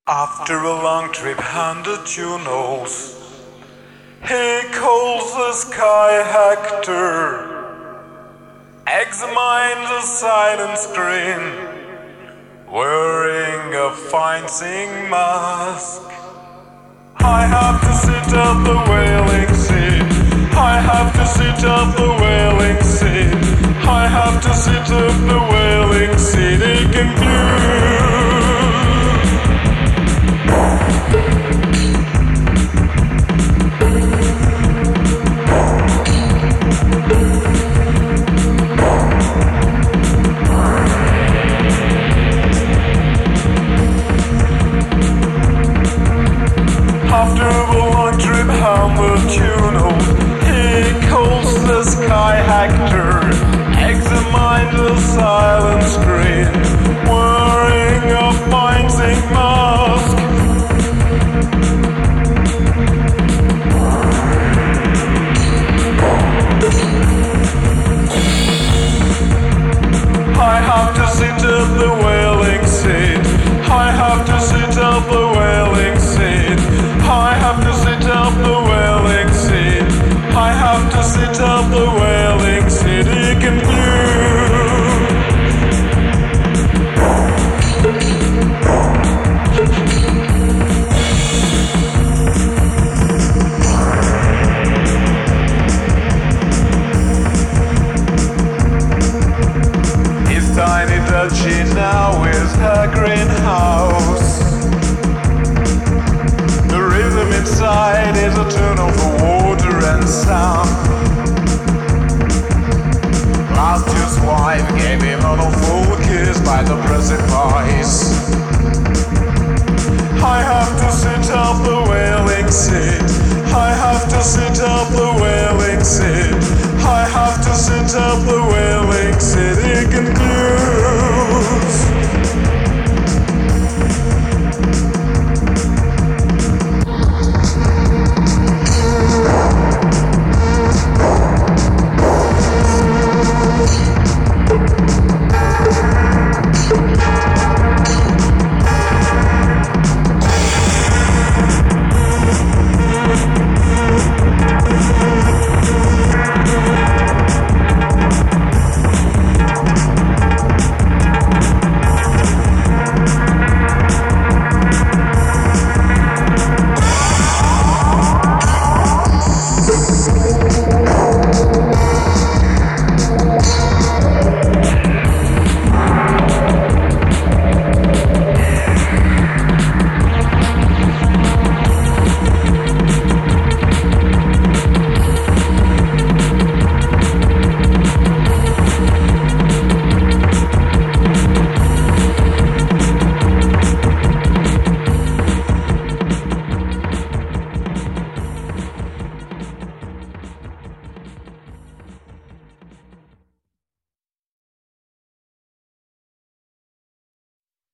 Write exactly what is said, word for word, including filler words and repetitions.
After a long trip, hundred Junos, he calls the sky Hector, examines the silent screen, wearing a fine sing mask. I have to sit at the whaling seat, I have to sit at the whaling seat, I have to sit at the whaling seat, he can view. After a long trip home with Juno, he calls the sky Hector, examines the silent screen.